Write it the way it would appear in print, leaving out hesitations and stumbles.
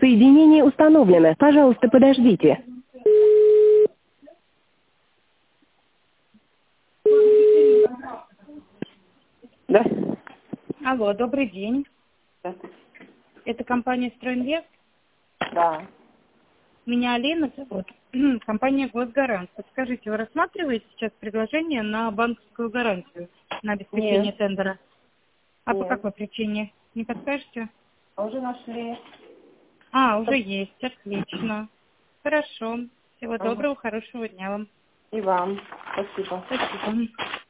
Соединение установлено. Пожалуйста, подождите. Да. Алло, добрый день. Здравствуйте. Это компания «Стройинвест». Да. Меня Алина зовут. Компания «Госгарант». Подскажите, вы рассматриваете сейчас предложение на банковскую гарантию на обеспечение Нет. тендера? А по Нет. какой причине? Не подскажете? А уже нашли. Уже есть. Отлично. Хорошо. Всего Ага. доброго, хорошего дня вам. И вам. Спасибо. Спасибо.